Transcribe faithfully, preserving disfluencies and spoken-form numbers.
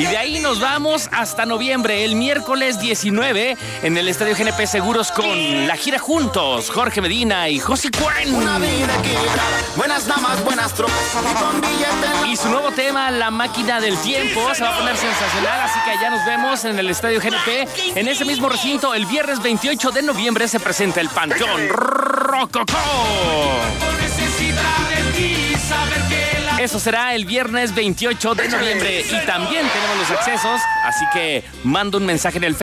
Y de ahí nos vamos hasta noviembre, el miércoles diecinueve, en el Estadio G N P Seguros con la gira juntos, Jorge Medina y José Cuen. Una vida equilibrada, buenas damas, buenas tropas y con billetes. Y su nuevo tema, La Máquina del Tiempo, se va a poner sensacional, así que allá nos vemos en el Estadio G N P. En ese mismo recinto, el viernes veintiocho de noviembre, se presenta el Panteón Rococó. Eso será el viernes veintiocho de noviembre y también tenemos los accesos, así que manda un mensaje en el